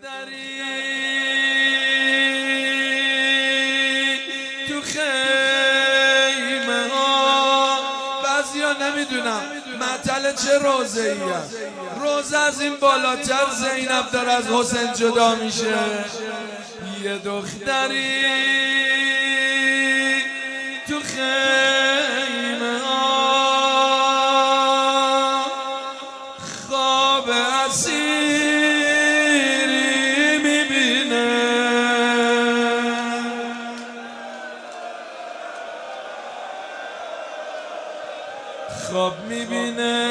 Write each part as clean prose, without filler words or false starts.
دختری تو خیمه ها، بعضیا نمیدونم مطل چه روزه ایه، روزه از این بالاتر زینب داره از حسین جدا میشه. یه دختری تو خیمه ها خواب اسیری میبینه، خواب میبینه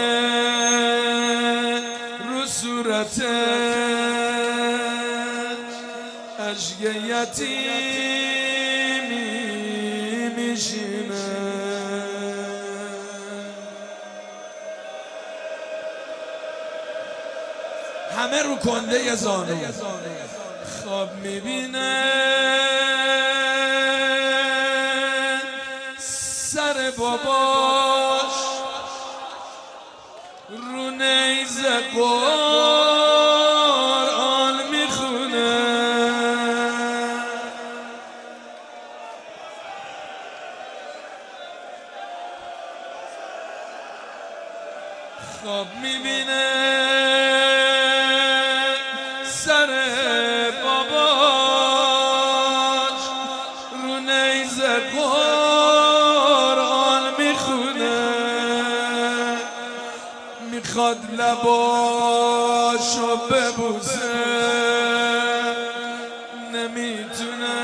رو صورتش اشک یتیمی میشینه. همه رو کنده ی زانو خواب میبینه سر باباش رو نیزه قرآن میخونه. خواب میبینه سر باباش رو نیزه قرآن میخونه، میخواد لباشو ببوسه نمیتونه،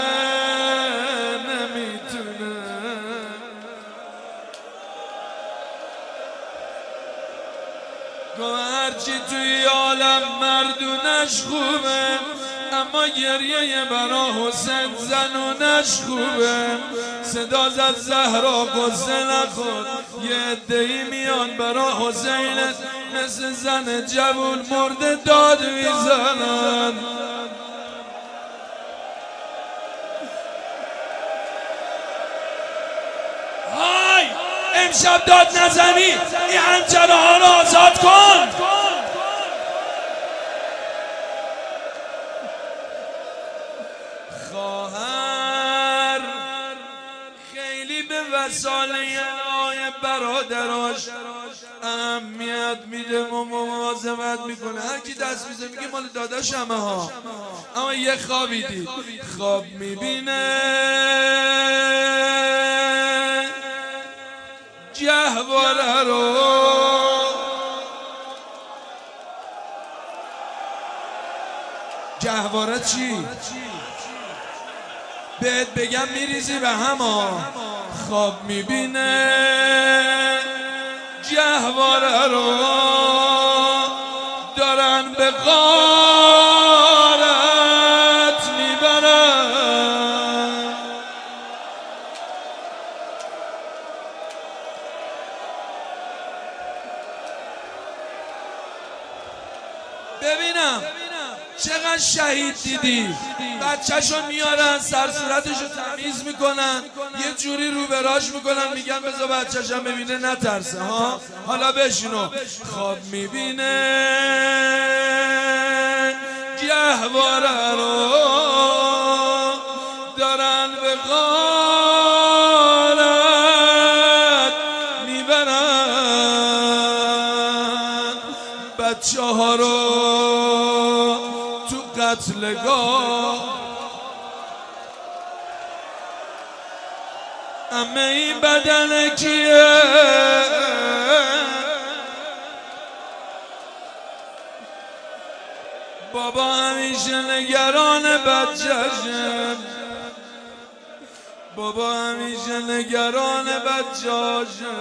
هرچی توی عالم مردونش خوبه، اما گریه برا حسین زنونش خوبه. صدا زد زهرا قصه نخور، یه عده‌ای میان برا حسین مثل زن جوون مرده داد میزنن. های امشب داد نزنی، این حنجره ها رو آزاد کن. خواهر خیلی به وصاله آی برادراش اهمیت میده و مواظبت میکنه. هر کی دست میزه میگه مال داداشمه ها، اما یه خوابی دید، خواب میبینه جهواره رو، جهواره چی؟ بهت بگم میریزی به هم. خواب میبینه جهواره رو دارن به غارت میبرن. ببینم چقدر شهید دیدی، بچه‌شو میارن سر صورتشو تمیز میکنن، یه جوری روبراش میکنن، میگن بذار بچه‌شم ببینه نترسه ها. حالا بشینو. خواب میبینه گهواره رو دارن به غارت میبرن، بچه ها رو تو قتلگاه. همه این بدن کیه؟ بابا همیشه نگران بچه‌شه، بابا همیشه نگران بچه‌شه.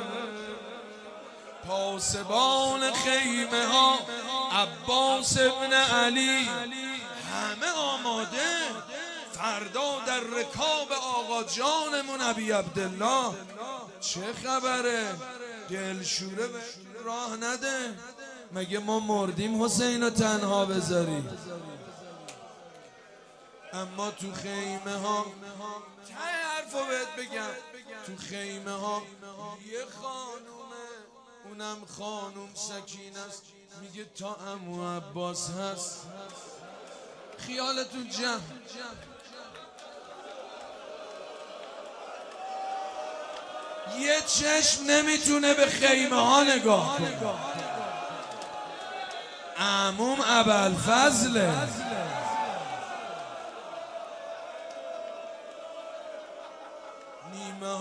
پاسبان خیمه ها عباس ابن علی همه آماده، فردا در رکاب آقا جانمون ابی عبدالله. چه خبره؟ دلشوره به راه نده، مگه ما مردیم حسین رو تنها بذاری؟ اما تو خیمه ها ته حرفو بهت بگم، تو خیمه ها یه خانومه، اونم خانوم سکینه است، میگه تا عمو عباس هست خیالتون جمع. یه چشم نمیتونه به خیمه ها نگاه کنه. عموم ابوالفضله. نیمه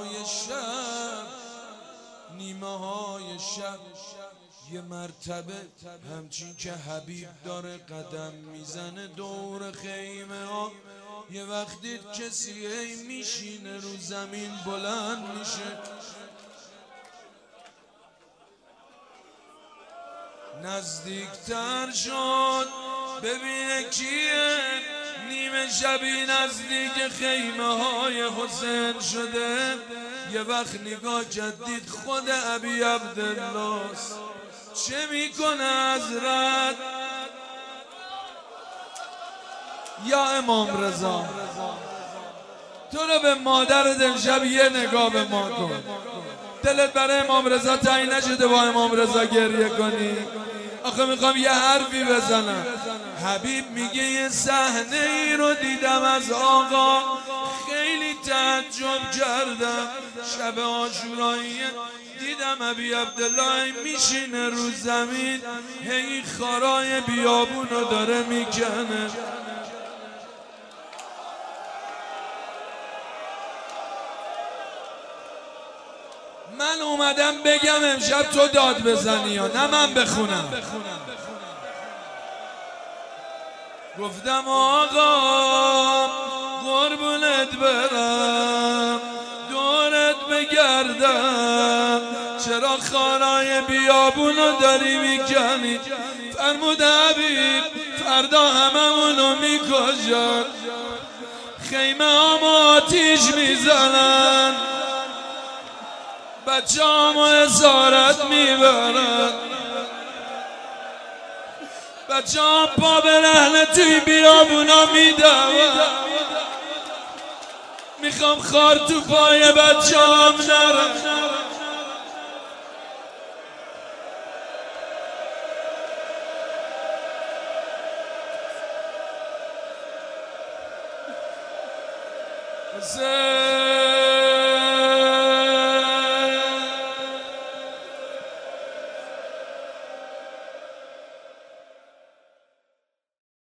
های شب یه مرتبه همچین که حبیب داره قدم میزنه دور خیمه ها، یه وقتی کسی میشینه رو زمین بلند میشه. نزدیکتر شد ببینه کیه، نیمه شبی نزدیک خیمه های حسین شده. یه وقت نگاه جدید خود ابی عبدالله چه میکنه حضرت؟ یا امام رضا تو رو به مادر دلشب یه نگاه به ما کن. دلت برای امام رضا تنگ نشده با امام رضا گریه کنی؟ آخه میخوام یه حرفی بزنم. حبیب میگه یه صحنه ای رو دیدم از آقا، خیلی تعجب کردم. شب عاشورایی دیدم ابی عبدالله میشینه رو زمین، هی خارای بیابونو داره میکنه. من اومدم بگم امشب تو داد بزنی یا نه من بخونم. گفتم آقا قربونت برم دورت بگردم، چرا خارای بیابونو داری میکنی؟ فرمود حبیب فردا هممونو میکشن، خیمه ها آتیش میزنن، بچه همو اسارت میبرن، بچه هم پا به رهنه توی بیابونا میدون. میخوام خار تو پای بچه هم نرم. حسین